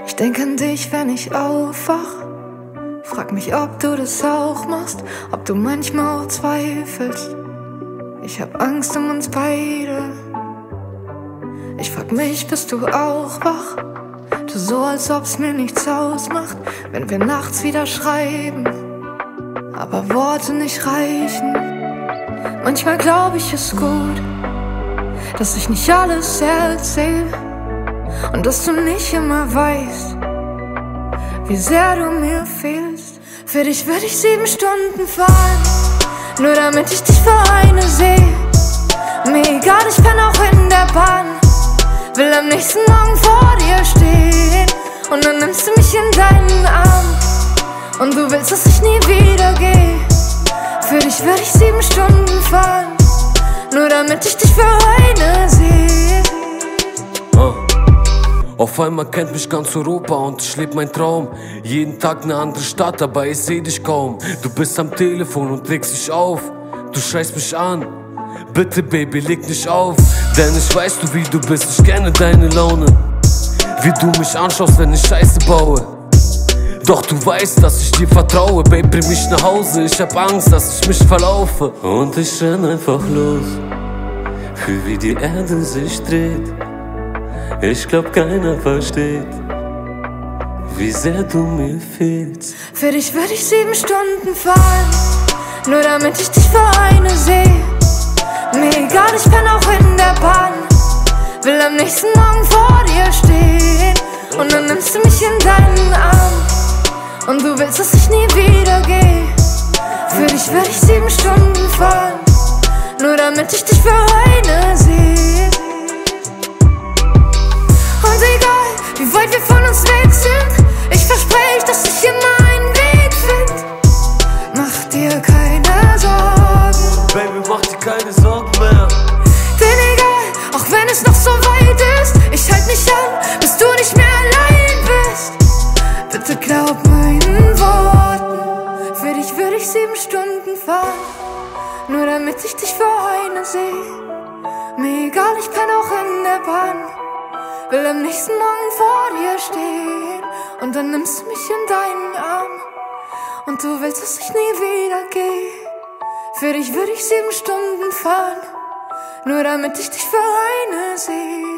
Ich denk an dich, wenn ich aufwach. Frag mich, ob du das auch machst, ob du manchmal auch zweifelst. Ich hab Angst um uns beide. Ich frag mich, bist du auch wach? Du so, als ob's mir nichts ausmacht, wenn wir nachts wieder schreiben, aber Worte nicht reichen. Manchmal glaub ich, es gut, dass ich nicht alles erzähl und dass du nicht immer weißt, wie sehr du mir fehlst. Für dich würde ich 7 Stunden fahren, nur damit ich dich für eine sehe. Mir egal, ich kann auch in der Bahn, will am nächsten Morgen vor dir stehen. Und dann nimmst du mich in deinen Arm und du willst, dass ich nie wieder gehe. Für dich würde ich 7 Stunden fahren, nur damit ich dich für eine sehe. Auf einmal kennt mich ganz Europa und ich leb mein Traum. Jeden Tag eine andere Stadt, aber ich seh dich kaum. Du bist am Telefon und legst dich auf. Du schreist mich an, bitte Baby, leg nicht auf. Denn ich weiß, du wie du bist, ich kenne deine Laune. Wie du mich anschaust, wenn ich Scheiße baue. Doch du weißt, dass ich dir vertraue. Baby, bring mich nach Hause, ich hab Angst, dass ich mich verlaufe. Und ich renn einfach los, fühl wie die Erde sich dreht. Ich glaub, keiner versteht, wie sehr du mir fehlst. Für dich würde ich 7 Stunden fahren, nur damit ich dich für eine sehe. Mir egal, ich kann auch in der Bahn, will am nächsten Morgen vor dir stehen. Und dann nimmst du mich in deinen Arm und du willst, dass ich nie wieder gehe. Für dich würde ich 7 Stunden fahren, nur damit ich dich für eine sehe. Und egal, wie weit wir von uns weg sind, ich verspreche, dass ich immer einen Weg find. Mach dir keine Sorgen, Baby, mach dir keine Sorgen mehr. denn egal, auch wenn es noch so weit ist, ich halt mich an, bis du nicht mehr allein bist. Bitte glaub meinen Worten, für dich würde ich 7 Stunden fahren, nur damit ich dich für eine sehe. Mir egal, ich kann auch in der Bahn, will am nächsten Morgen vor dir stehen. Und dann nimmst du mich in deinen Arm und du willst, dass ich nie wieder gehe. Für dich würde ich 7 Stunden fahren, nur damit ich dich für eine sehe.